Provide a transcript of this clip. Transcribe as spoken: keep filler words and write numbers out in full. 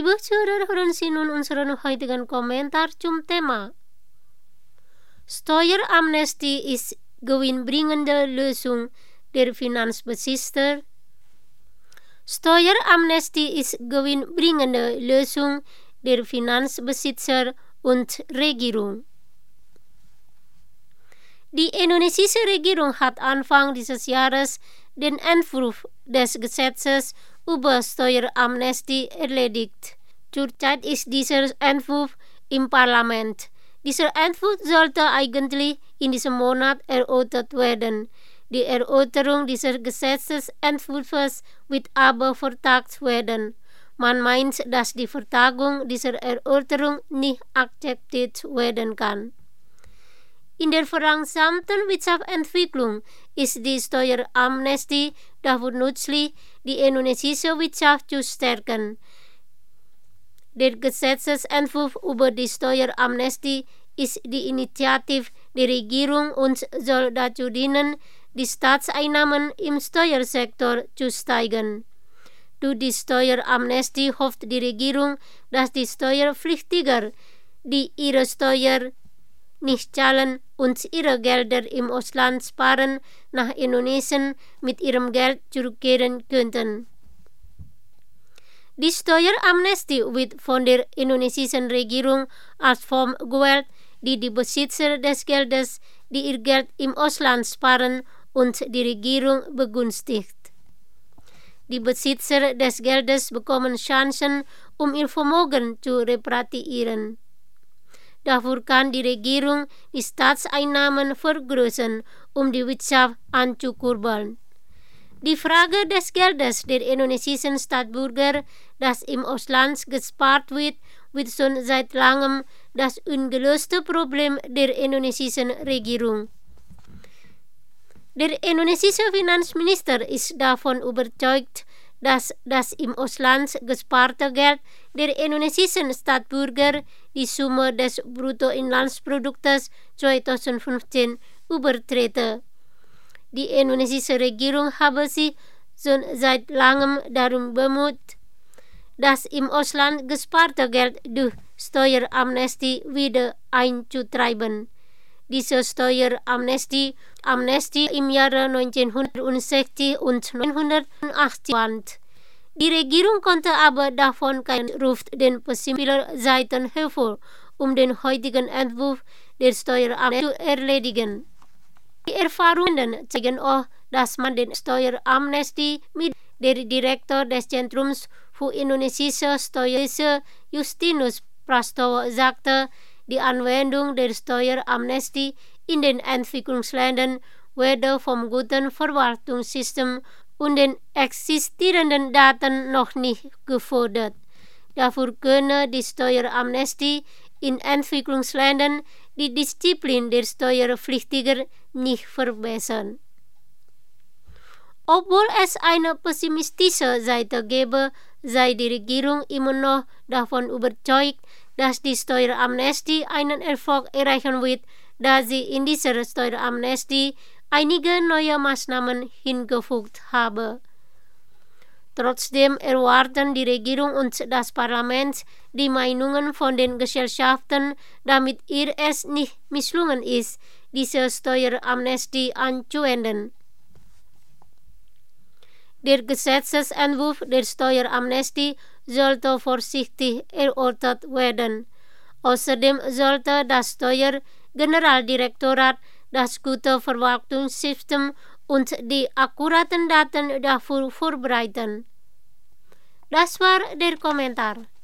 Liebe Zuhörer, hören Sie nun unseren heutigen Kommentar zum Thema Steueramnestie ist gewinnbringende Lösung der Finanzbesitzer. Steueramnestie ist gewinnbringende Lösung der Finanzbesitzer und Regierung. Die indonesische Regierung hat Anfang dieses Jahres den Entwurf des Gesetzes über Steueramnestie erledigt. Zurzeit ist dieser Entwurf im Parlament. Dieser Entwurf sollte eigentlich in diesem Monat erörtert werden. Die Erörterung dieses Gesetzesentwurfs wird aber vertagt werden. Man meint, dass die Vertagung dieser Erörterung nicht akzeptiert werden kann. In der verlangsamten Wirtschaftsentwicklung ist die Steueramnestie dafür nützlich, die indonesische Wirtschaft zu stärken. Der Gesetzesentwurf über die Steueramnestie ist die Initiative der Regierung und soll dazu dienen, die Staatseinnahmen im Steuersektor zu steigern. Durch die Steueramnestie hofft die Regierung, dass die Steuerpflichtiger, die ihre Steuer nicht zahlen und ihre Gelder im Ausland sparen, nach Indonesien mit ihrem Geld zurückkehren könnten. Die Steueramnestie wird von der indonesischen Regierung als Form gewählt, die die Besitzer des Geldes, die ihr Geld im Ausland sparen, und die Regierung begünstigt. Die Besitzer des Geldes bekommen Chancen, um ihr Vermögen zu repatriieren. Dafür kann die Regierung die Staatseinnahmen vergrößern, um die Wirtschaft anzukurbeln. Die Frage des Geldes der indonesischen Staatsbürger, das im Ausland gespart wird, wird schon seit langem das ungelöste Problem der indonesischen Regierung. Der indonesische Finanzminister ist davon überzeugt, dass das im Ausland gesparte Geld der indonesischen Staatsbürger die Summe des Bruttoinlandsproduktes zweitausendfünfzehn übertrete. Die indonesische Regierung habe sich schon seit langem darum bemüht, das im Ausland gesparte Geld durch Steueramnestie wieder einzutreiben. Diese Steueramnestie Amnestie im Jahre neunzehnhundertsechzig und neunzehnhundertachtzig fand. Die Regierung konnte aber davon keinen Ruf den pessimistischen Seiten hervor, um den heutigen Entwurf der Steueramnestie zu erledigen. Die Erfahrungen zeigen auch, dass man den Steueramnestie mit der Direktor des Zentrums für indonesische Steuer, Justinus Prastowo, sagte, die Anwendung der Steueramnestie in den Entwicklungsländern werde vom guten Verwaltungssystem und den existierenden Daten noch nicht gefördert. Dafür könne die Steueramnestie in Entwicklungsländern die Disziplin der Steuerpflichtiger nicht verbessern. Obwohl es eine pessimistische Seite gebe, sei die Regierung immer noch davon überzeugt, dass die Steueramnestie einen Erfolg erreichen wird, da sie in dieser Steueramnestie einige neue Maßnahmen hingefügt habe. Trotzdem erwarten die Regierung und das Parlament die Meinungen von den Gesellschaften, damit ihr es nicht misslungen ist, diese Steueramnestie anzuwenden. Der Gesetzesentwurf der Steueramnestie sollte vorsichtig erörtert werden. Außerdem sollte das Steuergeneraldirektorat das gute Verwaltungssystem und die akkuraten Daten dafür vorbereiten. Das war der Kommentar.